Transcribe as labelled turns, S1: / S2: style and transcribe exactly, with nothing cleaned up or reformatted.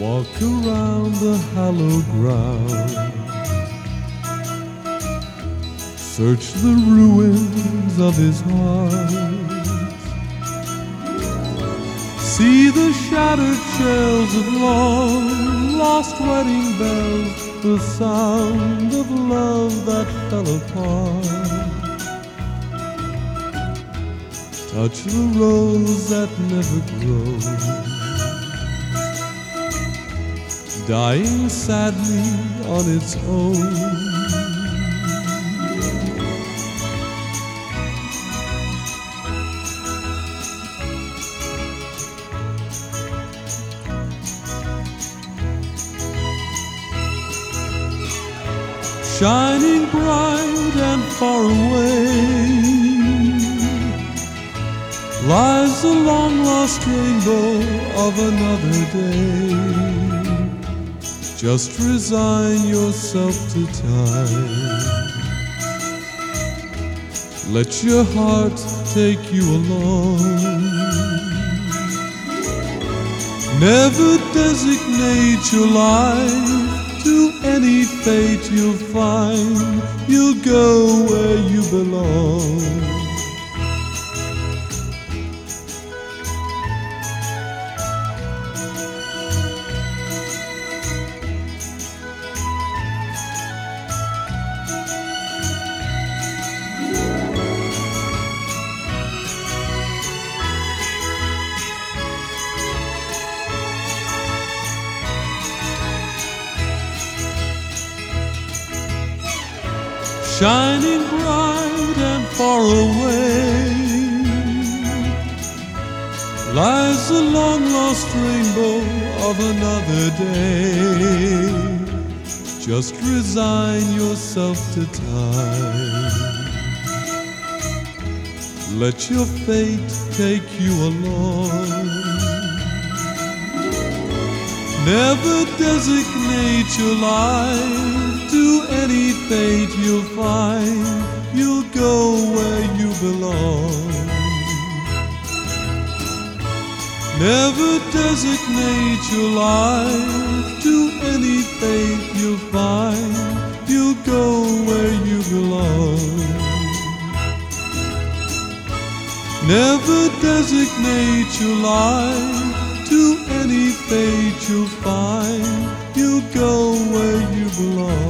S1: walk around the hallowed ground, search the ruins of his heart, see the shattered shells of long lost wedding bells, the sound of love that fell apart. Touch the rose that never grows, dying sadly on its own. Shining bright and far away lies the long-lost rainbow of another day. Just resign yourself to time. Let your heart take you along. Never designate your life to any fate you'll find. You'll go where you belong. Shining bright and far away lies the long-lost rainbow of another day. Just resign yourself to time. Let your fate take you along. Never designate your life to any fate you'll find. You'll go where you belong. Never designate your life to any fate you'll find. You'll go where you belong. Never designate your life to any fate you'll find. You'll go where you belong.